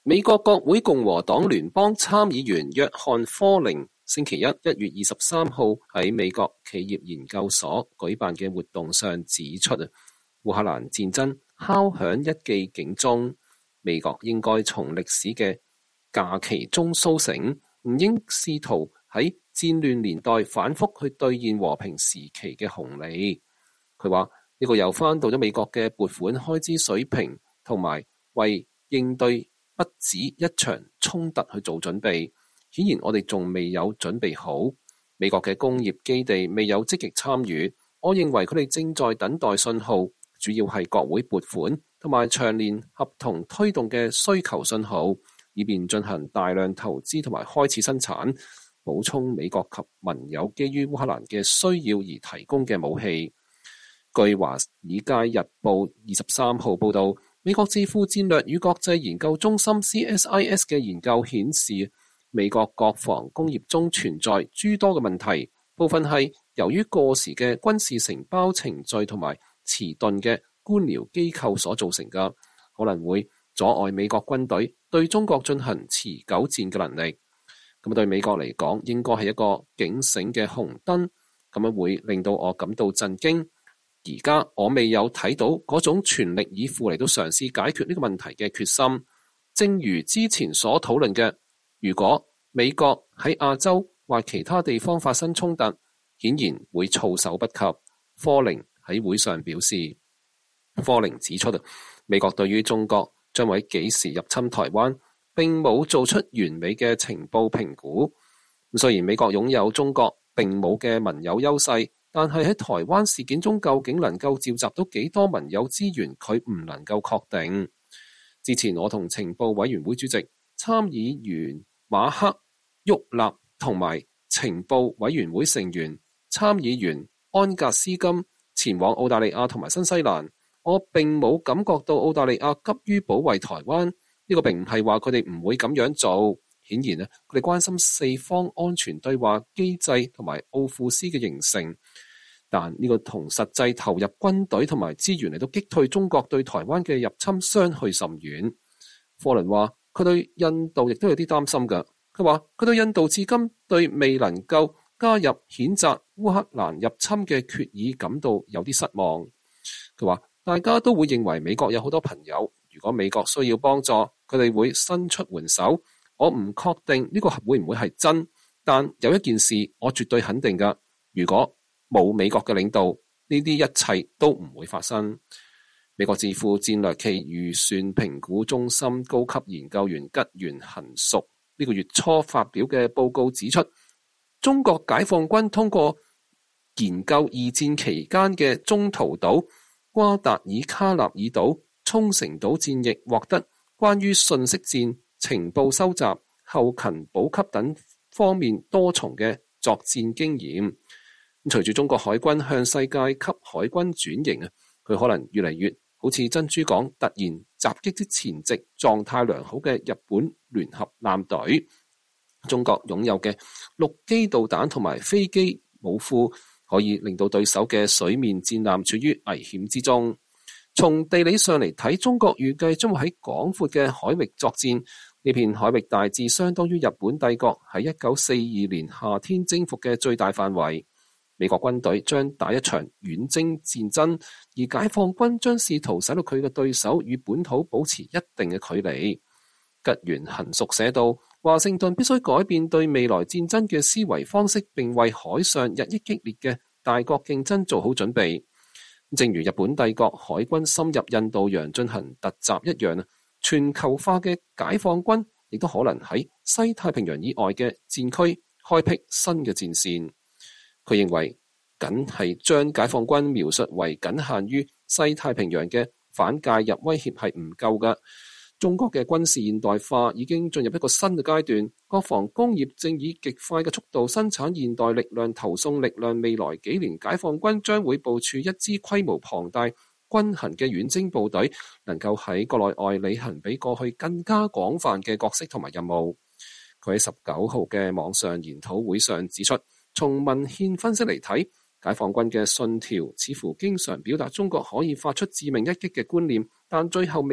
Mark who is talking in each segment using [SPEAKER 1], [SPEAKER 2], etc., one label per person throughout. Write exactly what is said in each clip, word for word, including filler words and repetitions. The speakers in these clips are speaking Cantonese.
[SPEAKER 1] 美國國會共和黨聯邦參議員約翰科寧星期一一月二十三號喺美國企業研究所舉辦嘅活動上指出，烏克蘭戰爭敲響一記警鐘，美國應該從歷史嘅假期中甦醒，唔應試圖喺戰亂年代反覆去兌現和平時期嘅紅利。佢話呢個又翻到咗美國嘅撥款開支水平，同埋為應對不止一場衝突去做準備。顯然我哋仲未有準備好，美國嘅工業基地未有積極參與。我認為佢哋正在等待信號，主要係國會撥款同埋長年合同推動嘅需求信號，以便進行大量投資同埋開始生產，補充美國及盟友基於烏克蘭嘅需要而提供嘅武器。據華爾街日報二十三號報道，美國智庫戰略與國際研究中心 C S I S 嘅研究顯示，美國國防工業中存在諸多嘅問題，部分係由於過時嘅軍事承包程序同埋遲鈍嘅官僚機構所造成嘅，可能會阻礙美國軍隊對中國進行持久戰嘅能力。咁對美國嚟講，應該係一個警醒嘅紅燈，咁樣會令到我感到震驚。而家我未有睇到嗰種全力以赴嚟到嘗試解決呢個問題嘅決心。正如之前所討論嘅，如果美國喺亞洲或其他地方發生衝突，顯然會措手不及。科寧喺會上表示，科寧指出，美國對於中國將會幾時入侵台灣並冇做出完美嘅情報評估。雖然美國擁有中國並冇嘅盟友優勢，但係喺台灣事件中究竟能夠召集到幾多盟友資源，佢唔能夠確定。之前我同情報委員會主席參議員馬克沃納同埋情報委員會成員參議員安格斯金前往澳大利亞同埋新西蘭，我並冇感覺到澳大利亞急於保衛台灣。呢個並唔係話佢哋唔會咁樣做，顯然啊，佢哋關心四方安全對話機制同埋奧庫斯嘅形成，但呢個同實際投入軍隊同埋資源嚟到擊退中國對台灣嘅入侵相去甚遠。科倫話佢對印度亦都有啲擔心㗎，佢話佢對印度至今對未能夠加入譴責烏克蘭入侵嘅決議感到有啲失望。佢話大家都會認為美國有好多朋友，如果美國需要幫助，佢哋會伸出援手。我唔確定呢個會唔會係真，但有一件事我絕對肯定㗎，如果冇美國嘅領導，呢啲一切都唔會發生。美國智庫戰略暨預算評估中心高級研究員吉原恒淑呢個月初發表嘅報告指出，中國解放軍通過研究二戰期間嘅中途島、瓜達爾卡納爾島、沖繩島戰役，獲得關於信息戰、情報收集、後勤補給等方面多重嘅作戰經驗。隨住中國海軍向世界級海軍轉型啊，佢可能越嚟越好似珍珠港突然襲擊之前夕狀態良好嘅日本聯合艦隊。中國擁有嘅陸基導彈同埋飛機武庫，可以令到對手嘅水面戰艦處於危險之中。從地理上嚟睇，中國預計將會喺廣闊嘅海域作戰。呢片海域大致相當於日本帝國喺一九四二年夏天征服嘅最大範圍。美國軍隊將打一場遠征戰爭，而解放軍將試圖使到佢嘅對手與本土保持一定嘅距離。吉原恒淑寫道，華盛頓必須改變對未來戰爭嘅思維方式，並為海上日益激烈嘅大國競爭做好準備。正如日本帝國海軍深入印度洋進行突襲一樣，全球化嘅解放軍亦都可能喺西太平洋以外嘅戰區開闢新嘅戰線。佢認為僅係將解放軍描述為僅限於西太平洋嘅反介入威脅係唔夠嘅。中國嘅軍事現代化已經進入一個新嘅階段，國防工業正以極快嘅速度生產現代力量、投送力量。未來幾年，解放軍將會部署一支規模龐大、均衡嘅遠征部隊，能夠喺國內外履行比過去更加廣泛嘅角色同埋任務。佢喺十九號嘅網上研討會上指出，從文獻分析嚟睇，解放軍嘅信條似乎經常表達中國可以發出致命一擊嘅觀念，但最後未必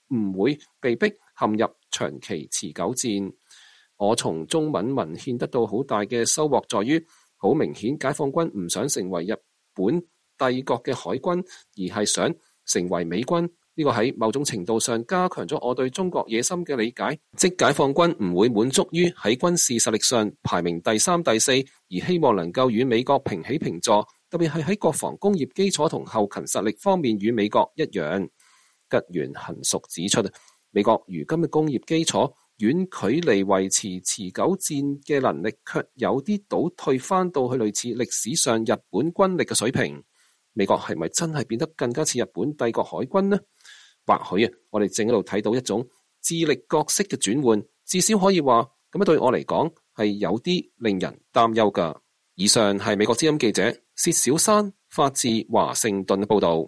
[SPEAKER 1] 唔會被逼陷入長期持久戰。我從中文文獻得到好大嘅收穫，在於好明顯解放軍唔想成為日本帝國嘅海軍，而係想成為美軍。呢個喺某種程度上加強咗我對中國野心嘅理解，即解放軍唔會滿足於喺軍事實力上排名第三、第四，而希望能夠與美國平起平坐，特別係喺國防工業基礎同後勤實力方面與美國一樣。吉原行淑指出，美國如今嘅工業基礎遠距離維持持久戰嘅能力，卻有啲倒退翻到去類似歷史上日本軍力嘅水平。美國係咪真係變得更加似日本帝國海軍呢？或許啊，我哋正喺度睇到一種智力角色嘅轉換，至少可以話咁樣對我嚟講係有啲令人擔憂㗎。以上係美國之音記者薛小山發自華盛頓嘅報道。